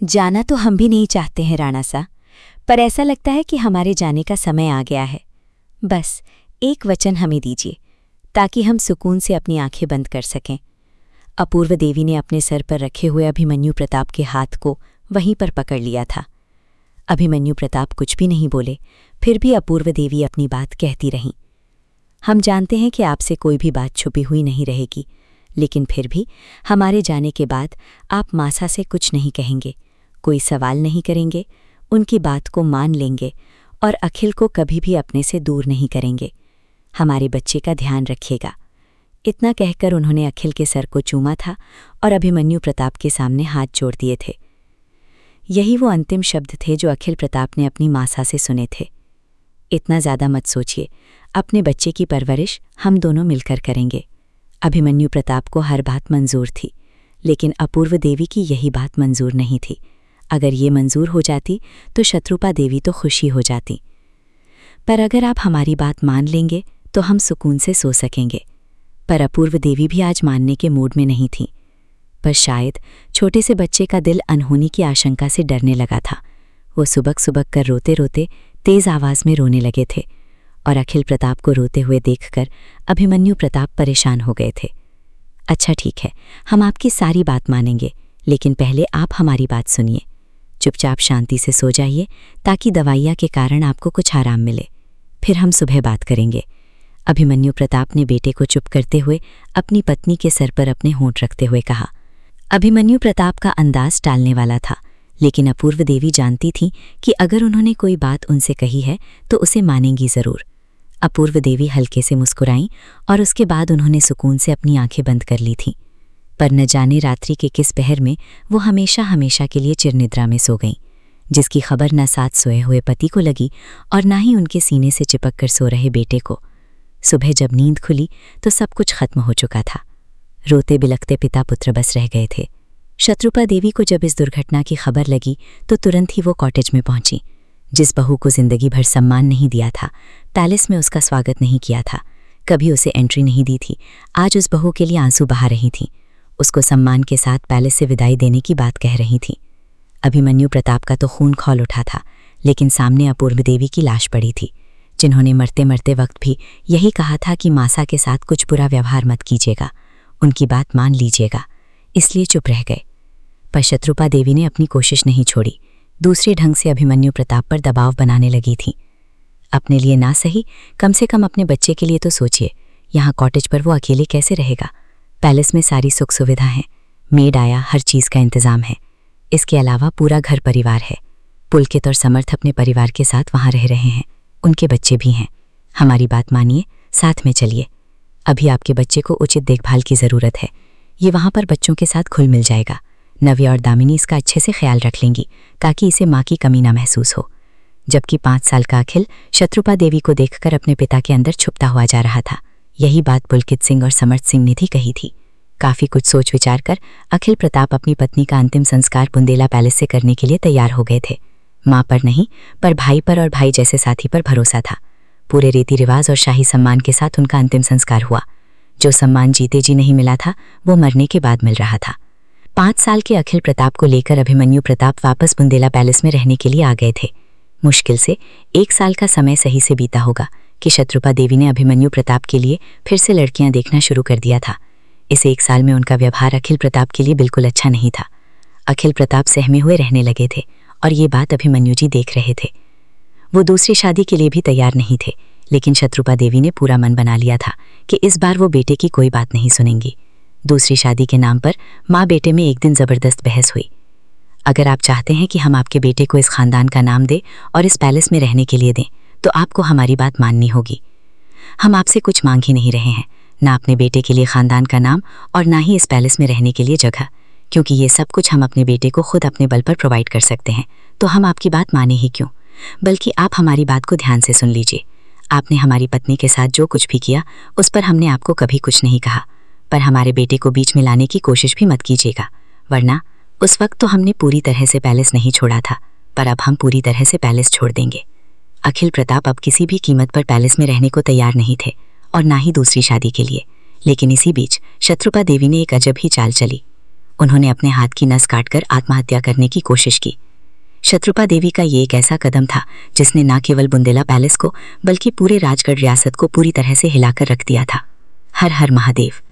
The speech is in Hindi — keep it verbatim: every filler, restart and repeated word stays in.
जाना तो हम भी नहीं चाहते हैं राणा सा, पर ऐसा लगता है कि हमारे जाने का समय आ गया है। बस एक वचन हमें दीजिए ताकि हम सुकून से अपनी आंखें बंद कर सकें। अपूर्व देवी ने अपने सर पर रखे हुए अभिमन्यु प्रताप के हाथ को वहीं पर पकड़ लिया था। अभिमन्यु प्रताप कुछ भी नहीं बोले, फिर भी अपूर्व देवी अपनी बात कहती रहीं। हम जानते हैं कि आपसे कोई भी बात छुपी हुई नहीं रहेगी, लेकिन फिर भी हमारे जाने के बाद आप मासा से कुछ नहीं कहेंगे, कोई सवाल नहीं करेंगे, उनकी बात को मान लेंगे और अखिल को कभी भी अपने से दूर नहीं करेंगे। हमारे बच्चे का ध्यान रखिएगा। इतना कहकर उन्होंने अखिल के सर को चूमा था और अभिमन्यु प्रताप के सामने हाथ जोड़ दिए थे। यही वो अंतिम शब्द थे जो अखिल प्रताप ने अपनी मासा से सुने थे। इतना ज़्यादा मत सोचिए, अपने बच्चे की परवरिश हम दोनों मिलकर करेंगे। अभिमन्यु प्रताप को हर बात मंजूर थी, लेकिन अपूर्व देवी की यही बात मंजूर नहीं थी। अगर ये मंजूर हो जाती तो शत्रुपा देवी तो खुशी हो जाती। पर अगर आप हमारी बात मान लेंगे तो हम सुकून से सो सकेंगे। पर अपूर्व देवी भी आज मानने के मूड में नहीं थी, पर शायद छोटे से बच्चे का दिल अनहोनी की आशंका से डरने लगा था। वो सुबक सुबक कर रोते रोते तेज आवाज़ में रोने लगे थे और अखिल प्रताप को रोते हुए देखकर अभिमन्यु प्रताप परेशान हो गए थे। अच्छा ठीक है, हम आपकी सारी बात मानेंगे, लेकिन पहले आप हमारी बात सुनिए। चुपचाप शांति से सो जाइए ताकि दवाइयाँ के कारण आपको कुछ आराम मिले, फिर हम सुबह बात करेंगे। अभिमन्यु प्रताप ने बेटे को चुप करते हुए अपनी पत्नी के सर पर अपने होंठ रखते हुए कहा। अभिमन्यु प्रताप का अंदाज टालने वाला था, लेकिन अपूर्व देवी जानती थी कि अगर उन्होंने कोई बात उनसे कही है तो उसे मानेंगी ज़रूर। अपूर्व देवी हल्के से मुस्कुराईं और उसके बाद उन्होंने सुकून से अपनी आंखें बंद कर ली थीं। पर न जाने रात्रि के किस पहर में वो हमेशा हमेशा के लिए चिरनिद्रा में सो गईं, जिसकी खबर न साथ सोए हुए पति को लगी और न ही उनके सीने से चिपक कर सो रहे बेटे को। सुबह जब नींद खुली तो सब कुछ खत्म हो चुका था। रोते बिलखते पिता पुत्र बस रह गए थे। शत्रुपा देवी को जब इस दुर्घटना की खबर लगी तो तुरंत ही वो कॉटेज में पहुंची। जिस बहू को जिंदगी भर सम्मान नहीं दिया था, पैलेस में उसका स्वागत नहीं किया था, कभी उसे एंट्री नहीं दी थी, आज उस बहू के लिए आंसू बहा रही थीं। उसको सम्मान के साथ पैलेस से विदाई देने की बात कह रही थीं। अभिमन्यु प्रताप का तो खून खौल उठा था, लेकिन सामने अपूर्व देवी की लाश पड़ी थी, जिन्होंने मरते मरते वक्त भी यही कहा था कि मासा के साथ कुछ बुरा व्यवहार मत कीजिएगा, उनकी बात मान लीजिएगा, इसलिए चुप रह गए। पर शत्रुपा देवी ने अपनी कोशिश नहीं छोड़ी, दूसरे ढंग से अभिमन्यु प्रताप पर दबाव बनाने लगी थी। अपने लिए ना सही, कम से कम अपने बच्चे के लिए तो सोचिए। यहाँ कॉटेज पर वो अकेले कैसे रहेगा? पैलेस में सारी सुख सुविधा है, मेड आया, हर चीज़ का इंतज़ाम है। इसके अलावा पूरा घर परिवार है। पुलकित और समर्थ अपने परिवार के साथ वहाँ रह रहे हैं, उनके बच्चे भी हैं। हमारी बात मानिए, साथ में चलिए। अभी आपके बच्चे को उचित देखभाल की ज़रूरत है, ये वहाँ पर बच्चों के साथ खुल मिल जाएगा। नव्या और दामिनी इसका अच्छे से ख्याल रख लेंगी ताकि इसे माँ की कमी ना महसूस हो। जबकि पाँच साल का अखिल शत्रुपा देवी को देखकर अपने पिता के अंदर छुपता हुआ जा रहा था। यही बात पुलकित सिंह और समर्थ सिंह ने भी कही थी। काफ़ी कुछ सोच विचार कर अखिल प्रताप अपनी पत्नी का अंतिम संस्कार बुंदेला पैलेस से करने के लिए तैयार हो गए थे। माँ पर नहीं, पर भाई पर और भाई जैसे साथी पर भरोसा था। पूरे रीति रिवाज और शाही सम्मान के साथ उनका अंतिम संस्कार हुआ। जो सम्मान जीते जी नहीं मिला था, वो मरने के बाद मिल रहा था। पाँच साल के अखिल प्रताप को लेकर अभिमन्यु प्रताप वापस बुंदेला पैलेस में रहने के लिए आ गए थे। मुश्किल से एक साल का समय सही से बीता होगा कि शत्रुपा देवी ने अभिमन्यु प्रताप के लिए फिर से लड़कियां देखना शुरू कर दिया था। इस एक साल में उनका व्यवहार अखिल प्रताप के लिए बिल्कुल अच्छा नहीं था। अखिल प्रताप सहमे हुए रहने लगे थे और ये बात अभिमन्यु जी देख रहे थे। वो दूसरी शादी के लिए भी तैयार नहीं थे, लेकिन शत्रुपा देवी ने पूरा मन बना लिया था कि इस बार वो बेटे की कोई बात नहीं सुनेंगी। दूसरी शादी के नाम पर माँ बेटे में एक दिन ज़बरदस्त बहस हुई। अगर आप चाहते हैं कि हम आपके बेटे को इस खानदान का नाम दें और इस पैलेस में रहने के लिए दें, तो आपको हमारी बात माननी होगी। हम आपसे कुछ मांग ही नहीं रहे हैं, ना अपने बेटे के लिए खानदान का नाम और ना ही इस पैलेस में रहने के लिए जगह, क्योंकि ये सब कुछ हम अपने बेटे को खुद अपने बल पर प्रोवाइड कर सकते हैं। तो हम आपकी बात माने ही क्यों, बल्कि आप हमारी बात को ध्यान से सुन लीजिए। आपने हमारी पत्नी के साथ जो कुछ भी किया, उस पर हमने आपको कभी कुछ नहीं कहा, पर हमारे बेटे को बीच में लाने की कोशिश भी मत कीजिएगा, वरना उस वक्त तो हमने पूरी तरह से पैलेस नहीं छोड़ा था, पर अब हम पूरी तरह से पैलेस छोड़ देंगे। अखिल प्रताप अब किसी भी कीमत पर पैलेस में रहने को तैयार नहीं थे और ना ही दूसरी शादी के लिए। लेकिन इसी बीच शत्रुपा देवी ने एक अजब ही चाल चली। उन्होंने अपने हाथ की नस काटकर आत्महत्या करने की कोशिश की। शत्रुपा देवी का ये एक ऐसा कदम था जिसने न केवल बुंदेला पैलेस को बल्कि पूरे राजगढ़ रियासत को पूरी तरह से हिलाकर रख दिया था। हर हर महादेव।